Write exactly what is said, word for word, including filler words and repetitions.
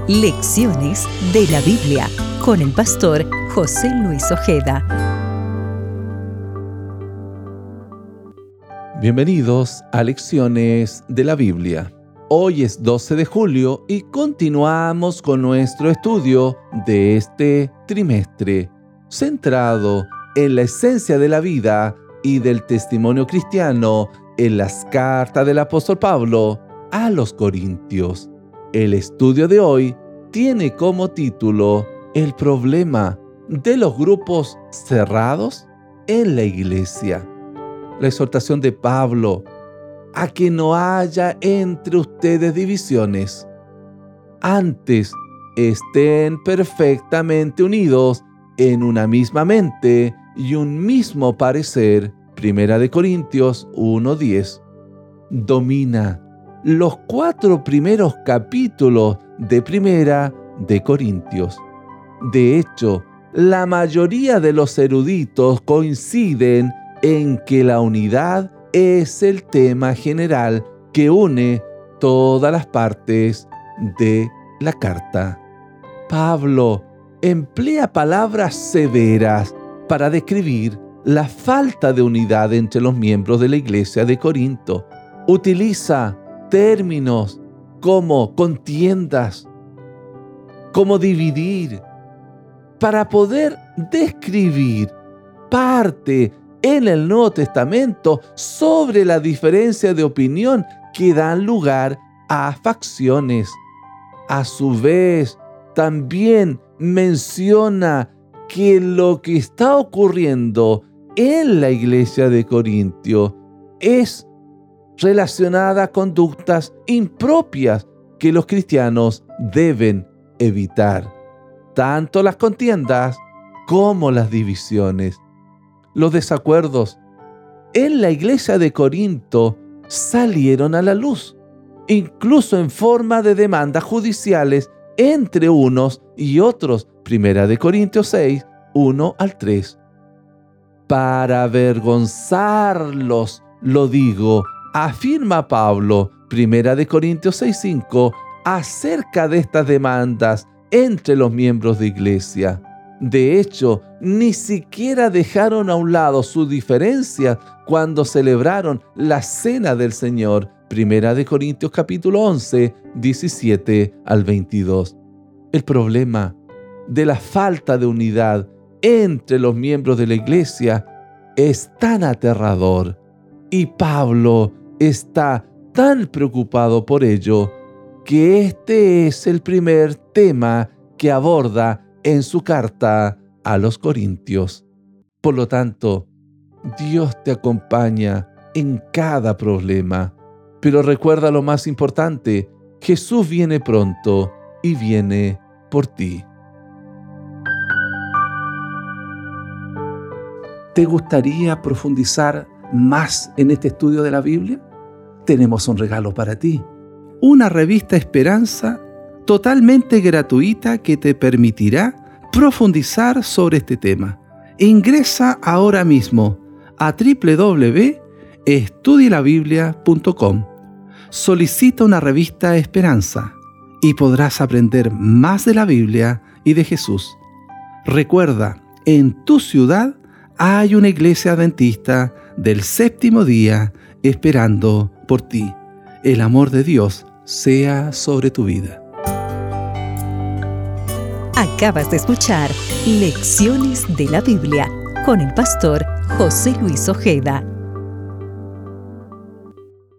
Lecciones de la Biblia con el pastor José Luis Ojeda. Bienvenidos a Lecciones de la Biblia. Hoy es doce de julio y continuamos con nuestro estudio de este trimestre, centrado en la esencia de la vida y del testimonio cristiano en las cartas del apóstol Pablo a los Corintios. El estudio de hoy tiene como título El problema de los grupos cerrados en la iglesia. La exhortación de Pablo a que no haya entre ustedes divisiones. Antes, estén perfectamente unidos en una misma mente y un mismo parecer. Primera de Corintios uno diez. Domina los cuatro primeros capítulos de Primera de Corintios. De hecho, la mayoría de los eruditos coinciden en que la unidad es el tema general que une todas las partes de la carta. Pablo emplea palabras severas para describir la falta de unidad entre los miembros de la iglesia de Corinto. Utiliza términos como contiendas, como dividir, para poder describir parte en el Nuevo Testamento sobre la diferencia de opinión que dan lugar a facciones. A su vez, también menciona que lo que está ocurriendo en la iglesia de Corintio es relacionada a conductas impropias que los cristianos deben evitar, tanto las contiendas como las divisiones. Los desacuerdos en la iglesia de Corinto salieron a la luz, incluso en forma de demandas judiciales entre unos y otros. Primera de Corintios seis, uno al tres. Para avergonzarlos, lo digo, afirma Pablo, Primera de Corintios seis, cinco, acerca de estas demandas entre los miembros de iglesia. De hecho, ni siquiera dejaron a un lado su diferencia cuando celebraron la Cena del Señor. Primera de Corintios capítulo once, diecisiete al veintidós. El problema de la falta de unidad entre los miembros de la iglesia es tan aterrador y Pablo está tan preocupado por ello que este es el primer tema que aborda en su carta a los Corintios. Por lo tanto, Dios te acompaña en cada problema, pero recuerda lo más importante: Jesús viene pronto y viene por ti. ¿Te gustaría profundizar más en este estudio de la Biblia? Tenemos un regalo para ti. Una revista Esperanza totalmente gratuita que te permitirá profundizar sobre este tema. Ingresa ahora mismo a doble u doble u doble u punto estudie la biblia punto com. Solicita una revista Esperanza y podrás aprender más de la Biblia y de Jesús. Recuerda, en tu ciudad hay una iglesia adventista del séptimo día esperando por ti. El amor de Dios sea sobre tu vida. Acabas de escuchar Lecciones de la Biblia con el pastor José Luis Ojeda.